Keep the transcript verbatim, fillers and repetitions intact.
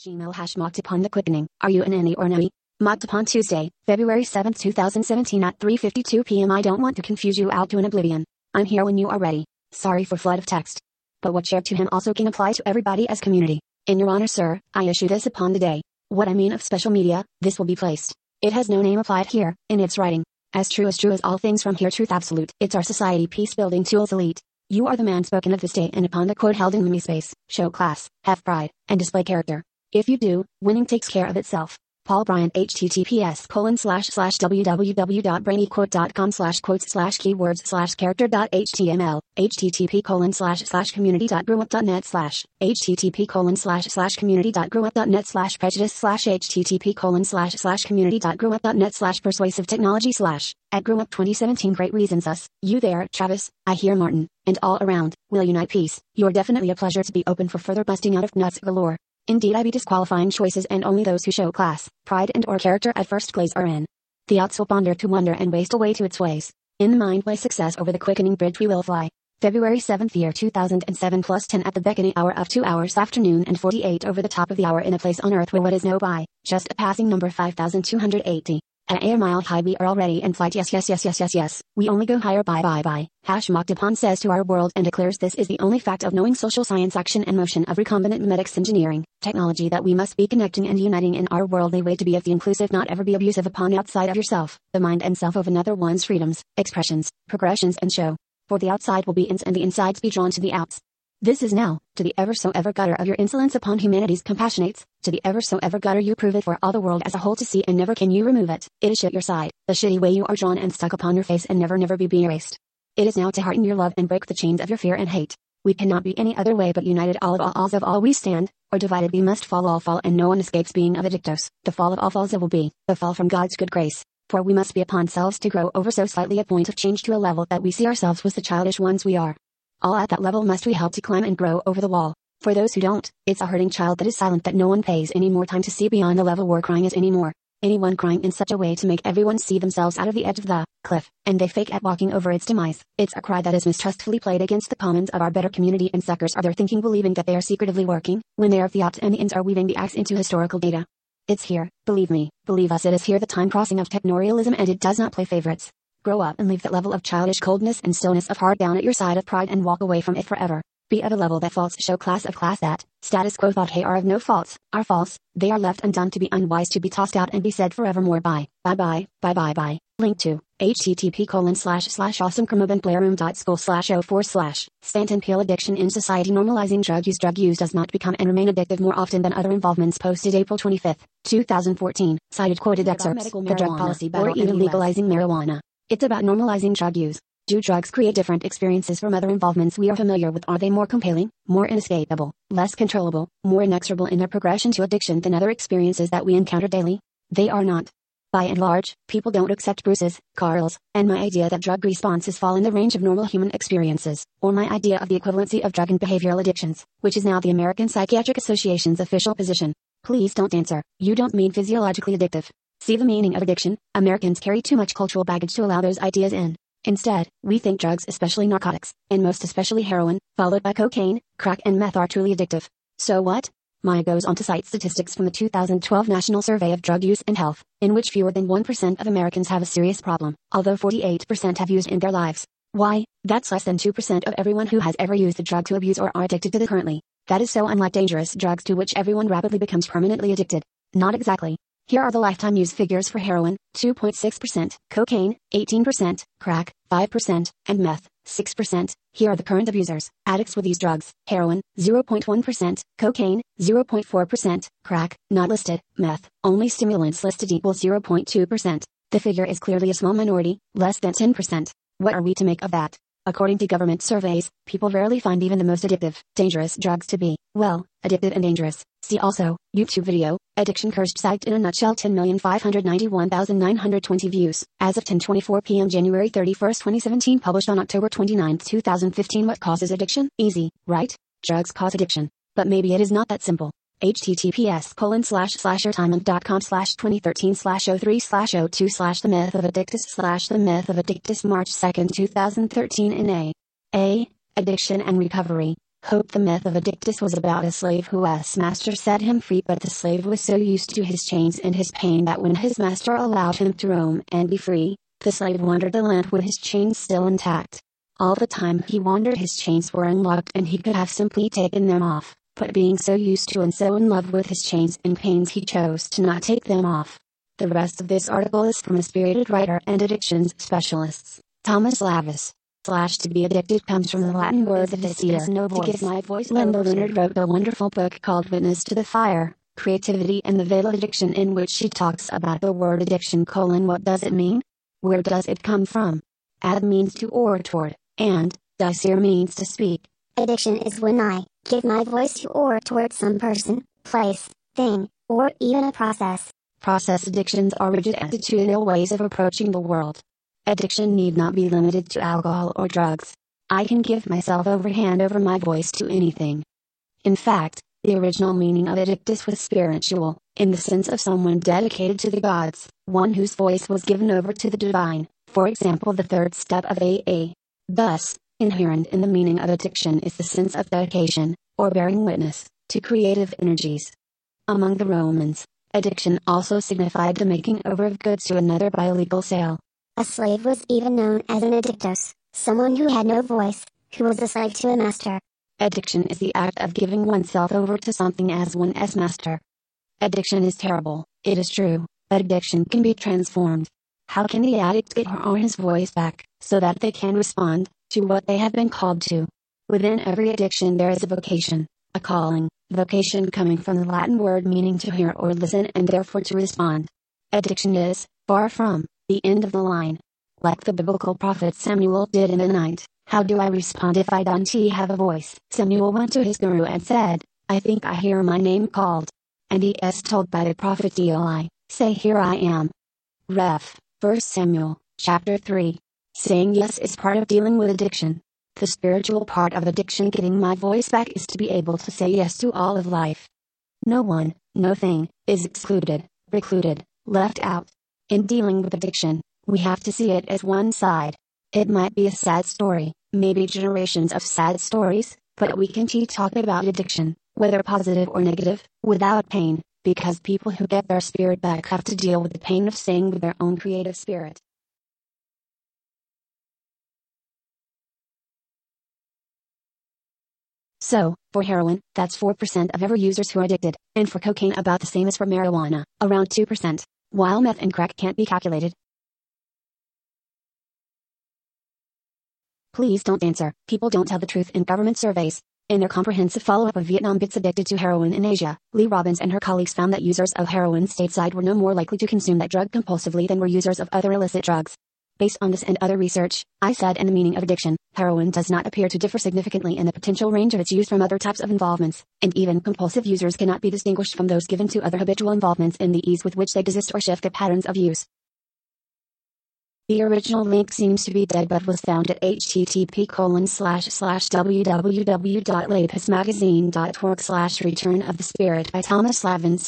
Gmail hash mocked upon the quickening. Are you an any or no? Mocked upon Tuesday, February seventh, two thousand seventeen at three fifty-two p m I don't want to confuse you out to an oblivion. I'm here when you are ready. Sorry for flood of text. But what shared to him also can apply to everybody as community. In your honor, sir, I issue this upon the day. What I mean of special media, this will be placed. It has no name applied here, in its writing. As true as true as all things from here, truth absolute. It's our society peace building tools elite. You are the man spoken of this day and upon the quote held in the space. Show class, have pride, and display character. If you do, winning takes care of itself. Paul Bryant https colon slash slash www.brainyquote.com slash quotes slash keywords slash character dot html http colon slash slash community dot growup.net slash http colon slash slash community dot growup.net slash prejudice slash http colon slash slash community dot growup.net slash persuasive technology slash at growup twenty seventeen great reasons us, you there, Travis, I hear Martin, and all around, will unite peace. You're definitely a pleasure to be open for further busting out of nuts galore. Indeed I be disqualifying choices and only those who show class, pride and or character at first glaze are in. The outs will ponder to wonder and waste away to its ways. In the mind by success over the quickening bridge we will fly. February seventh year two thousand seven plus ten at the beckoning hour of two hours afternoon and forty-eight over the top of the hour in a place on earth where what is no by, just a passing number five thousand two hundred eighty. At air mile high we are already in flight yes yes yes yes yes yes, we only go higher bye bye bye. Hash mocked upon says to our world and declares this is the only fact of knowing social science action and motion of recombinant mimetics engineering, technology that we must be connecting and uniting in our worldly way to be of the inclusive not ever be abusive upon outside of yourself, the mind and self of another one's freedoms, expressions, progressions and show. For the outside will be ins and the insides be drawn to the outs. This is now, to the ever so ever gutter of your insolence upon humanity's compassionates, to the ever so ever gutter you prove it for all the world as a whole to see and never can you remove it. It is shit your side, the shitty way you are drawn and stuck upon your face and never never be be erased. It is now to hearten your love and break the chains of your fear and hate. We cannot be any other way but united all of all alls of all we stand, or divided we must fall all fall and no one escapes being of addictos. The fall of all falls it will be, the fall from God's good grace. For we must be upon selves to grow over so slightly a point of change to a level that we see ourselves was the childish ones we are. All at that level must we help to climb and grow over the wall. For those who don't, it's a hurting child that is silent that no one pays any more time to see beyond the level where crying is anymore. Anyone crying in such a way to make everyone see themselves out of the edge of the cliff, and they fake at walking over its demise. It's a cry that is mistrustfully played against the commons of our better community and suckers are there thinking believing that they are secretively working, when they are the outs and the ins are weaving the axe into historical data. It's here, believe me, believe us it is here the time crossing of technorialism and it does not play favorites. Grow up and leave that level of childish coldness and stillness of heart down at your side of pride and walk away from it forever. Be of a level that faults show class of class that, status quo thought hey are of no faults, are false, they are left undone to be unwise to be tossed out and be said forevermore bye, bye bye, bye bye bye. Link to, http colon slash slash awesomecrimobandplayroom.school slash oh four slash, Stanton Peel addiction in society normalizing drug use drug use does not become and remain addictive more often than other involvements posted April twenty-fifth, two thousand fourteen, cited quoted excerpts, the drug policy or even legalizing marijuana. It's about normalizing drug use. Do drugs create different experiences from other involvements we are familiar with? Are they more compelling, more inescapable, less controllable, more inexorable in their progression to addiction than other experiences that we encounter daily? They are not. By and large, people don't accept Bruce's, Carl's, and my idea that drug responses fall in the range of normal human experiences, or my idea of the equivalency of drug and behavioral addictions, which is now the American Psychiatric Association's official position. Please don't answer, you don't mean physiologically addictive. See the meaning of addiction, Americans carry too much cultural baggage to allow those ideas in. Instead, we think drugs especially narcotics, and most especially heroin, followed by cocaine, crack and meth are truly addictive. So what? Maya goes on to cite statistics from the two thousand twelve National Survey of Drug Use and Health, in which fewer than one percent of Americans have a serious problem, although forty-eight percent have used in their lives. Why, that's less than two percent of everyone who has ever used a drug to abuse or are addicted to the currently. That is so unlike dangerous drugs to which everyone rapidly becomes permanently addicted. Not exactly. Here are the lifetime use figures for heroin, two point six percent, cocaine, eighteen percent, crack, five percent, and meth, six percent. Here are the current abusers, addicts with these drugs: heroin, zero point one percent, cocaine, zero point four percent, crack, not listed, meth, only stimulants listed equals zero point two percent. The figure is clearly a small minority, less than ten percent. What are we to make of that? According to government surveys, people rarely find even the most addictive, dangerous drugs to be, well, addictive and dangerous. See also, YouTube video, Addiction Cursed Site in a nutshell ten million five hundred ninety-one thousand nine hundred twenty views, as of ten twenty-four p m January thirty-first twenty seventeen published on October twenty-ninth two thousand fifteen. What causes addiction? Easy, right? Drugs cause addiction. But maybe it is not that simple. https colon slash slash airtime.com slash 2013 slash 03 slash 02 slash the myth of addictus slash the myth of addictus March second two thousand thirteen in A. A. Addiction and Recovery. Hope. The myth of Addictus was about a slave whose master set him free, but the slave was so used to his chains and his pain that when his master allowed him to roam and be free, the slave wandered the land with his chains still intact. All the time he wandered, his chains were unlocked and he could have simply taken them off, but being so used to and so in love with his chains and pains, he chose to not take them off. The rest of this article is from a spirited writer and addictions specialist, Thomas Lavis. Slash to be addicted comes from the Latin word "vitiator," to give my voice. Linda Leonard wrote a wonderful book called Witness to the Fire, Creativity and the Fatal Addiction, in which she talks about the word addiction colon what does it mean? Where does it come from? Ad means to or toward, and dicere means to speak. Addiction is when I give my voice to or toward some person, place, thing, or even a process. Process addictions are rigid attitudinal ways of approaching the world. Addiction need not be limited to alcohol or drugs. I can give myself over, hand over my voice to anything. In fact, the original meaning of addictus was spiritual, in the sense of someone dedicated to the gods, one whose voice was given over to the divine, for example the third step of A A. Thus, inherent in the meaning of addiction is the sense of dedication, or bearing witness, to creative energies. Among the Romans, addiction also signified the making over of goods to another by illegal sale. A slave was even known as an addictus, someone who had no voice, who was a slave to a master. Addiction is the act of giving oneself over to something as one's master. Addiction is terrible, it is true, but addiction can be transformed. How can the addict get her or his voice back, so that they can respond to what they have been called to? Within every addiction there is a vocation, a calling, vocation coming from the Latin word meaning to hear or listen and therefore to respond. Addiction is, far from, the end of the line. Like the biblical prophet Samuel did in the night, how do I respond if I don't have a voice? Samuel went to his guru and said, I think I hear my name called. And he is told by the prophet Eli, say here I am. Ref, First Samuel, chapter three. Saying yes is part of dealing with addiction. The spiritual part of addiction, getting my voice back, is to be able to say yes to all of life. No one, no thing, is excluded, precluded, left out. In dealing with addiction, we have to see it as one side. It might be a sad story, maybe generations of sad stories, but we can keep talking about addiction, whether positive or negative, without pain, because people who get their spirit back have to deal with the pain of staying with their own creative spirit. So, for heroin, that's four percent of every users who are addicted, and for cocaine about the same as for marijuana, around two percent. While meth and crack can't be calculated. Please don't answer. People don't tell the truth in government surveys. In their comprehensive follow-up of Vietnam bits addicted to heroin in Asia, Lee Robbins and her colleagues found that users of heroin stateside were no more likely to consume that drug compulsively than were users of other illicit drugs. Based on this and other research, I said and the meaning of addiction, heroin does not appear to differ significantly in the potential range of its use from other types of involvements, and even compulsive users cannot be distinguished from those given to other habitual involvements in the ease with which they desist or shift their patterns of use. The original link seems to be dead but was found at http colon slash slash www.lapismagazine.org slash return of the spirit by Thomas Lavins.